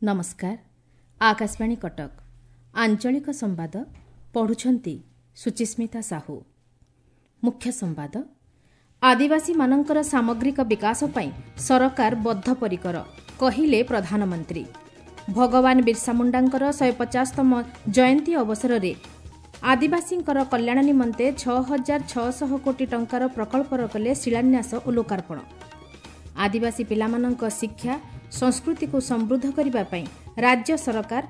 नमस्कार। आकाशवाणी कटक आंचलिक संवाद पढ़ुछंती सुचिस्मिता साहू। मुख्य संवाद आदिवासी मानकर सामग्रिक विकास पई सरकार बद्धपरिकर कहिले प्रधानमंत्री। भगवान बिरसा मुंडांकर 150तम जयंती अवसर में आदिवासी कल्याण निमंते 6,600 कोटी टंकार प्रकल्पर कले शिलान्यास और लोकार्पण। आदिवासी पिलामानंक शिक्षा संस्कृति को समृद्ध करने पई राज्य सरकार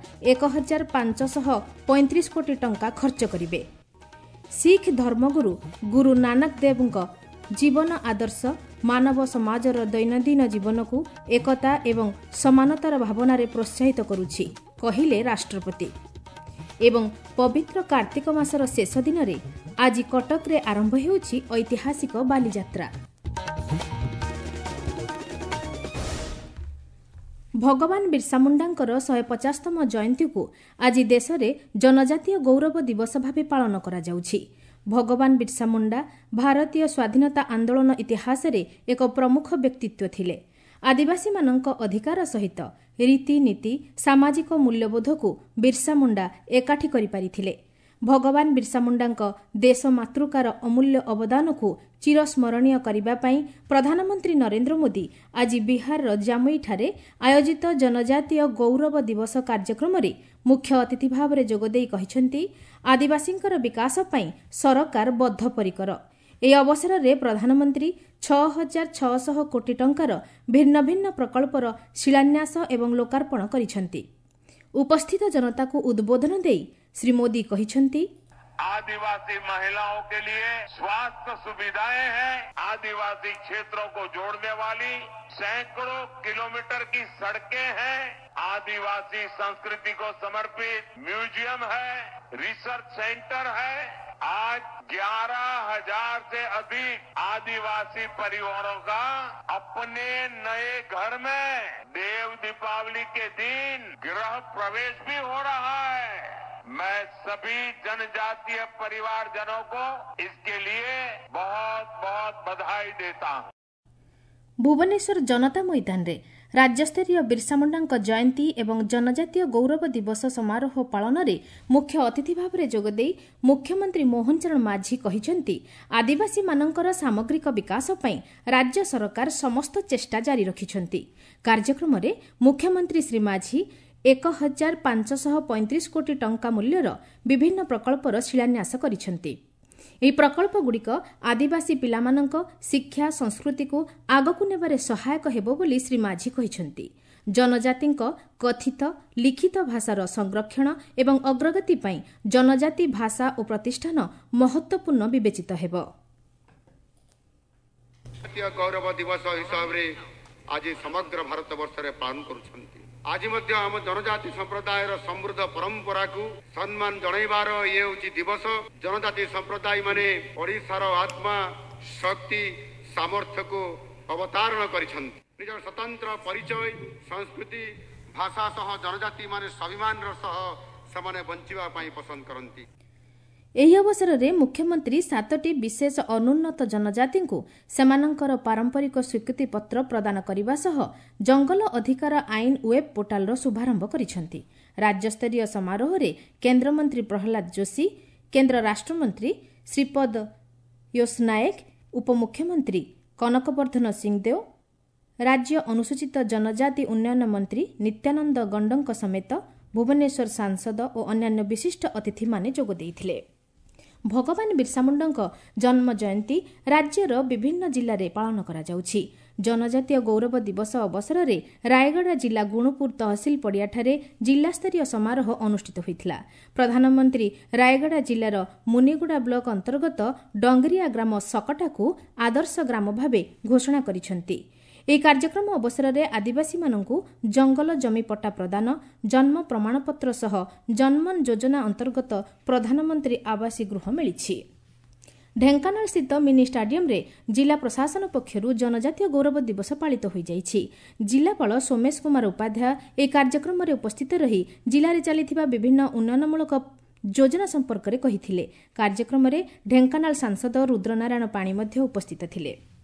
1,535 कोटी टंका खर्च करिवे। सिख धर्मगुरु गुरु नानक देवଙ୍କ जीवन आदर्श मानव समाजर दैनंदिन जीवन को एकता एवं समानतार भावना रे प्रोत्साहित करुछि कहिले राष्ट्रपति। एवं पवित्र कार्तिक मासर शेष दिन रे आज कटक रे आरंभ हेउछि ऐतिहासिक बालीयात्रा। भगवान बिरसा मुंडांकर 150तम जयंती को आज देश में जनजातीय गौरव दिवस भाव पालन करा जाउछि। भगवान बिरसा मुंडा भारतीय स्वाधीनता आंदोलन इतिहास रे एक प्रमुख व्यक्तित्व थिले। आदिवासी मानक अधिकार सहित रीतिनीति सामाजिक मूल्यबोध को बिरसा मुंडा एकाठी करि पारिथिले। भगवान बिरसा मुंडांक देश मातृकार अमूल्य अवदान को चिरस्मरणीय करिबा पई प्रधानमंत्री नरेंद्र मोदी आज बिहार जामुई ठारे आयोजित जनजातीय गौरव दिवस कार्यक्रम रे मुख्य अतिथि भाव में जोगदेई कहिसेंती आदिवासींकर विकास पई सरकार बद्धपरिकर। ए अवसर में प्रधानमंत्री 6,600 कोटी टंकार भिन्न भिन्न प्रकल्पर शिलान्यास एवं लोकार्पण करिसेंती। उपस्थित जनता को उद्बोधन देई श्री मोदी कहिसेंती आदिवासी महिलाओं के लिए स्वास्थ्य सुविधाएं हैं। आदिवासी क्षेत्रों को जोड़ने वाली सैकड़ों किलोमीटर की सड़कें हैं। आदिवासी संस्कृति को समर्पित म्यूजियम है, रिसर्च सेंटर है। आज 11,000 से अधिक आदिवासी परिवारों का अपने नए घर में देव दीपावली के दिन गृह प्रवेश भी हो रहा है। मैं सभी जनजातीय परिवारजनों को इसके लिए बहुत बहुत बधाई देता हूं। भुवनेश्वर जनता मैदान रे राज्यस्तरीय बिरसा मुंडांक जयंती एवं जनजातीय गौरव दिवस समारोह पालन रे मुख्य अतिथि भाव में जोगदेई मुख्यमंत्री मोहन चरण माझी कहिसेंती आदिवासी मानकर सामग्रिक विकास पई राज्य सरकार समस्त चेष्टा जारी रखिछंती। कार्यक्रम रे मुख्यमंत्री श्री माझी 1,535 कोटी टंका मूल्यर विभिन्न प्रकल्पर शिलान्यास करिसेंती। ଏହି ପ୍ରକଳ୍ପଗୁଡ଼ିକ ଆଦିବାସୀ ପିଲାମାନଙ୍କ ଶିକ୍ଷା ସଂସ୍କୃତିକୁ ଆଗକୁ ନେବାରେ ସହାୟକ ହେବ ବୋଲି ଶ୍ରୀ ମାଝୀ କହିଛନ୍ତି। ଜନଜାତିଙ୍କ କଥିତ ଲିଖିତ ଭାଷାର ସଂରକ୍ଷଣ ଏବଂ ଅଗ୍ରଗତି ପାଇଁ ଜନଜାତି ଭାଷା ଓ ପ୍ରତିଷ୍ଠାନ ମହତ୍ୱପୂର୍ଣ୍ଣ ବିବେଚିତ ହେବ। ଜାତୀୟ ଗୌରବ ଦିବସ ହିସାବରେ ଆଜି ସମଗ୍ର ଭାରତବର୍ଷରେ ପାଳନ କରୁଛନ୍ତି। आज आम जनजाति संप्रदायर समृद्ध परंपरा को सम्मान जणाइबार ये होची दिवस। जनजाति संप्रदाय माने ओडिशार आत्मा शक्ति सामर्थ्य को अवतारण करिसंती। निजर स्वतंत्र परिचय संस्कृति भाषा सह जनजाति माने स्वाभिमान सह समाने बंचिबा पई पसंद करंती। ଏହି ଅବସରରେ ମୁଖ୍ୟମନ୍ତ୍ରୀ 7ଟି ବିଶେଷ ଅନୁନ୍ନତ जनजाति को ସେମାନଙ୍କର ପାରମ୍ପରିକ ସ୍ୱୀକୃତି ପତ୍ର ପ୍ରଦାନ କରିବା ସହ ଜଙ୍ଗଲ ଅଧିକାର ଆଇନ ୱେବ୍ ପୋର୍ଟାଲର ଶୁଭାରମ୍ଭ କରିଛନ୍ତି। ରାଜ୍ୟସ୍ତରୀୟ ସମାରୋହରେ କେନ୍ଦ୍ରମନ୍ତ୍ରୀ ପ୍ରହଲ୍ଲାଦ ଯୋଶୀ, କେନ୍ଦ୍ର ରାଷ୍ଟ୍ରମନ୍ତ୍ରୀ ଶ୍ରୀପଦ ୟୋଶନାୟକ, ଉପମୁଖ୍ୟମନ୍ତ୍ରୀ କନକବର୍ଦ୍ଧନ ସିଂଦେଓ, ରାଜ୍ୟ ଅନୁସୂଚିତ जनजाति ଉନ୍ନୟନ ମନ୍ତ୍ରୀ ନିତ୍ୟାନନ୍ଦ ଗଣ୍ଡଙ୍କ ସମେତ ଭୁବନେଶ୍ୱର ସାଂସଦ ଓ ଅନ୍ୟାନ୍ୟ ବିଶିଷ୍ଟ ଅତିଥିମାନେ ଯୋଗ ଦେଇଥିଲେ। ଭଗବାନ ବିରସା ମୁଣ୍ଡାଙ୍କ ଜନ୍ମ ଜୟନ୍ତୀ ରାଜ୍ୟର ବିଭିନ୍ନ ଜିଲ୍ଲାରେ ପାଳନ କରାଯାଉଛି। जनजातीय गौरव दिवस अवसर में रायगढ़ जिला गुणुपुर तहसिल पड़ियाठारे जिलास्तरीय समारोह अनुष्ठित होइथिला। प्रधानमंत्री रायगढ़ जिलार मुनिगुड़ा ब्लॉक अंतर्गत डंगरिया ग्राम सकटा को आदर्श ग्राम भावे घोषणा करिसेंती। ଏହି କାର୍ଯ୍ୟକ୍ରମ ଅବସରରେ ଆଦିବାସୀମାନଙ୍କୁ ଜଙ୍ଗଲ ଜମି ପଟ୍ଟା ପ୍ରଦାନ, ଜନ୍ମ ପ୍ରମାଣପତ୍ର ସହ ଜନ୍ମନ ଯୋଜନା ଅନ୍ତର୍ଗତ ପ୍ରଧାନମନ୍ତ୍ରୀ ଆବାସୀ ଗୃହ ମିଳିଛି। ଢେଙ୍କାନାଳସ୍ଥିତ ମିନି ଷ୍ଟାଡିୟମରେ ଜିଲ୍ଲା ପ୍ରଶାସନ ପକ୍ଷରୁ जनजातीय गौरव दिवस ପାଳିତ ହୋଇଯାଇଛି। ଜିଲ୍ଲାପାଳ ସୋମେଶ କୁମାର ଉପାଧ୍ୟାୟ ଏହି କାର୍ଯ୍ୟକ୍ରମରେ ଉପସ୍ଥିତ ରହି ଜିଲ୍ଲାରେ ଚାଲିଥିବା ବିଭିନ୍ନ ଉନ୍ନୟନମୂଳକ ଯୋଜନା ସମ୍ପର୍କରେ କହିଥିଲେ। କାର୍ଯ୍ୟକ୍ରମରେ ଢେଙ୍କାନାଳ ସାଂସଦ ରୁଦ୍ରନାରାୟଣ ପାଣି ମଧ୍ୟ ଉପସ୍ଥିତ ଥିଲେ।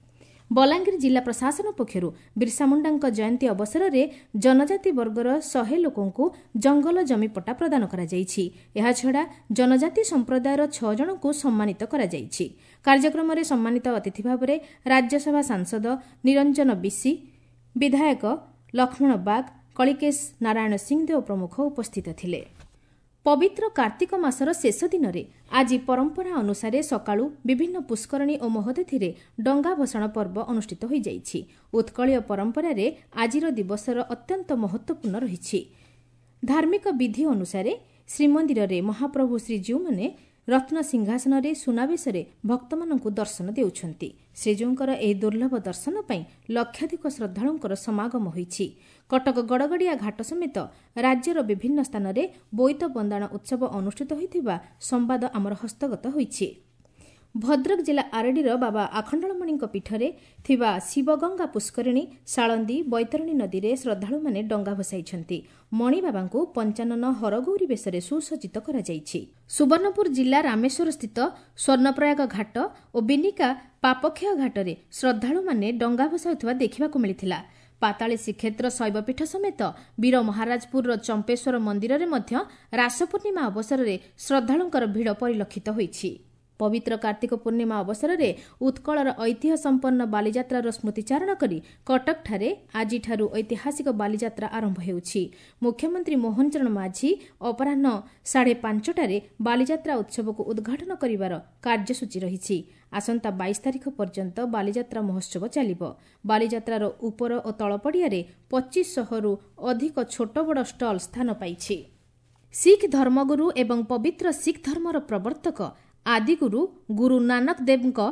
बलांगीर जिला प्रशासन पक्षर बिरसा मुंडा जयंती अवसर में जनजाति वर्गर 100 लोकंकु जंगल जमीपट्टा प्रदान करा जनजाति संप्रदायर 6 जन को सम्मानित करा कार्यक्रम में सम्मानित अतिथि भाव में राज्यसभा सांसद निरंजन बिसी, विधायक लक्ष्मण बाग, कलिकेश नारायण सिंहदेव प्रमुख उपस्थित थिले। पवित्र कार्तिक मासर शेष दिन में आज परंपरा अनुसार सकाळु विभिन्न पुष्करणी और महोदधि डंगा भसाण पर्व अनुष्ठित हो जाइछि। उत्कलीय परंपरा रे आजिर दिवसर अत्यंत महत्वपूर्ण रही। धार्मिक विधि अनुसार श्रीमंदिर रे महाप्रभु श्रीजीउ माने रत्न सिंहासन रे सुनावेश रे भक्त मानकु दर्शन देउछंती। श्रीजीउंकर एही दुर्लभ दर्शन पई लक्षाधिक श्रद्धालुंकर समागम होईछि। कटक गड़गड़िया घाट समेत राज्यर विभिन्न स्थान रे बोईत बंदाण उत्सव अनुष्ठित होइथिबा संवाद आमर हस्तगत होईछि। भद्रक जिला आरडीर बाबा आखंडलमणि पीठरे थिबा शिवगंगा पुष्करिणी साळंदी बैतरणी नदी रे श्रद्धालु माने डंगा भसाइछंती। मणि बाबांकु पंचानन हरगौरी बेसरे सुसज्जित करा जाइछि। सुवर्णपुर जिला रामेश्वर स्थित स्वर्णप्रयाग घाट और बिनिका पापक्षय घाटरे श्रद्धालु माने डंगा भसाउथवा देखिबाकु मिलिथिला। पाताली श्रीक्षेत्र शैवपीठ समेत वीर महाराजपुर चंपेश्वर मंदिर रे मध्य रास पूर्णिमा अवसर में श्रद्धालुंकर भीड़ परिलक्षित होईछि। पवित्र कार्तिक पूर्णिमा अवसर में उत्कलर ऐतिह्य संपन्न बालीजात्रार स्मृतिचारण करी कटक ठारे आजिठारु ऐतिहासिक बालीजात्रा आरंभ हेउछि। मुख्यमंत्री मोहन चरण माझी अपराह्न 5:30 बालीजात्रा उत्सव को उद्घाटन करिवार कार्यसूची रहिछि। आसंता 22 तारिख पर्यंत बालीजात्रा महोत्सव चलिब। बालीजात्रार उपर और तल पड़ियारे 2500 रु अधिक छोट बड़ स्टल स्थान पाइछि। सिख धर्मगुरु एवं पवित्र सिख धर्मर प्रवर्तक आदिगुरु गुरु नानक देवଙ୍କ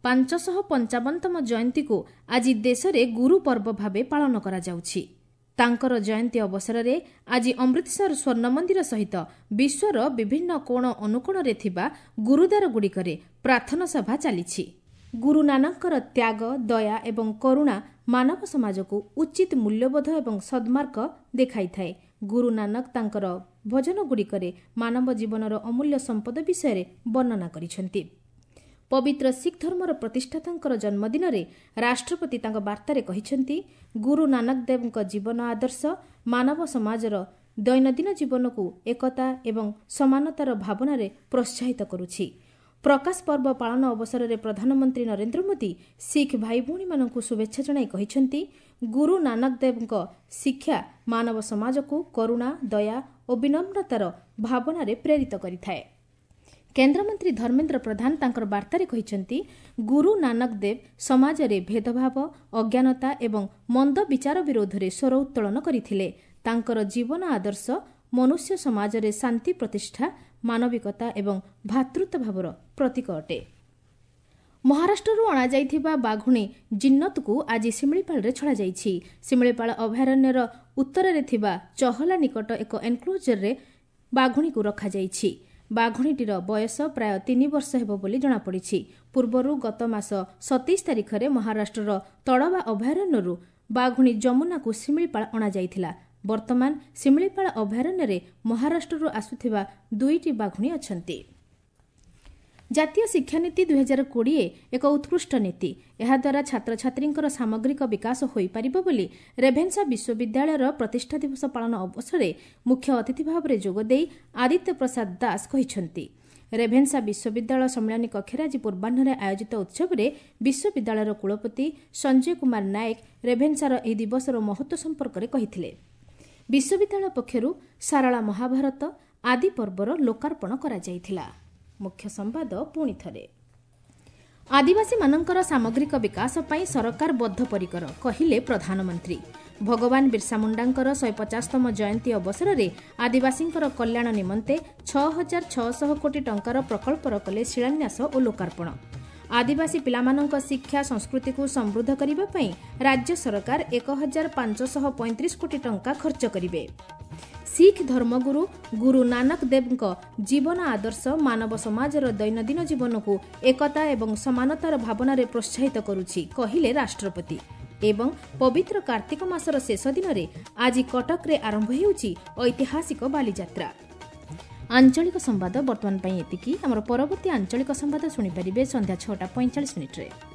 555तम जयंती को आज देश में गुरु पर्व भावे पालन करा जाउछि। तांकर जयंती अवसर में आज अमृतसर स्वर्ण मंदिर सहित विश्वर विभिन्न कोण अनुकोण रे थिबा गुरुद्वार गुड़िकरे प्रार्थना सभा चलीछि। गुरु नानकर त्याग, दया एवं करुणा मानव समाज को उचित मूल्यबोध एवं सद्मार्ग देखाई थाए। गुरु नानक तांकर भजन गुड़िकरे मानव जीवनर अमूल्य संपद विषय वर्णना करिसेंती। पवित्र सिख धर्मर प्रतिष्ठातांकर जन्मदिन रे राष्ट्रपति तांक वार्तारे कहिसेंती, गुरु नानक देवଙ୍କ जीवन आदर्श मानव समाजर दैनन्दिन जीवन को एकता एवं समानतार भावना रे प्रोत्साहित करुछि। प्रकाश पर्व पालन अवसर में प्रधानमंत्री नरेंद्र मोदी सिख भाई भौणी मानकु शुभेच्छा जणाई कहिसेंती, गुरु नानक देवଙ୍କ शिक्षा मानव समाज को करुणा, दया और विनम्रतार भावना रे प्रेरित करिथाए। केन्द्रमंत्री धर्मेन्द्र प्रधान तांकर वार्तारे कहिसेंती, गुरु नानक देव समाज रे भेदभाव, अज्ञानता एवं मंद विचार विरोध रे स्वर उत्तोलन करिथिले। तांकर जीवन आदर्श मनुष्य समाज रे शांति प्रतिष्ठा, मानविकता एवं भातृत्व भावर प्रतीक अटे। महाराष्ट्रରୁ अणाଯାଇଥିବା बाघुणी जिन्नत को आज शिमिळीपाल रे छड़ा जाइछि। शिमिळीपाल अभयारण्यर उत्तर थिबा चहला निकट एक एनक्लोजर रे बाघुणी को रखा जाइछि। बाघुणीटीर बयस प्राय 3 वर्ष हेबो बोली जणा पड़िछि। पूर्वरु गत मास 27 तारिख रे महाराष्ट्रर तड़वा अभयारण्यरू बाघुणी जमुना को शिमिळीपाल अणा जाइथिला। वर्तमान शिमिळीपाल अभयारण्य रे महाराष्ट्ररू आसुथिबा 2टी बाघुणी अछंती। जातीय शिक्षा नीति 2020 एक उत्कृष्ट नीति। एहा द्वारा छात्र छात्रींकर सामग्रिक विकास होई परिबो बोली रेभेन्सा विश्वविद्यालयर प्रतिष्ठा दिवस पालन अवसर में मुख्य अतिथि भाव में जोग देई आदित्य प्रसाद दास कहिसेंती। रेभेन्सा विश्वविद्यालय सम्मेलन कक्षरे आज पूर्वाह्न आयोजित उत्सव में विश्वविद्यालयर कुलपति संजय कुमार नायक रेभेन्सार एही दिवसर महत्व संपर्क में कहिथिले। विश्वविद्यालय पक्षरु सारला महाभारत आदि पर्वर लोकार्पण करा जायथिला। मुख्य संवाद पुणी थरे। आदिवासी मानकर सामग्रिक विकास पई सरकार बद्धपरिकर कहिले प्रधानमंत्री। भगवान बिरसा मुंडांकर 150तम जयंती अवसर में आदिवासींकर कल्याण निमंते 6600 कोटी टंकार प्रकल्पर कले शिलान्यास और लोकार्पण। आदिवासी पिलामानंक शिक्षा संस्कृति को समृद्ध करने पई राज्य सरकार 1535 कोटी टंका खर्च करिवे। सिख धर्मगुरु गुरु नानक देवଙ୍କ जीवन आदर्श मानव समाजर दैनन्दिन जीवन को एकता एवं समानतार भावना रे प्रोत्साहित करुछि कहिले राष्ट्रपति। एवं पवित्र कार्तिक मासर शेष दिन में आज कटक रे आरंभ हेउछि ऐतिहासिक बालीजात्रा। आंचलिक संवाद वर्तमान पई एतिकी। हमर परवर्ती आंचलिक संवाद सुनि परिबे संध्या 6:45 रे।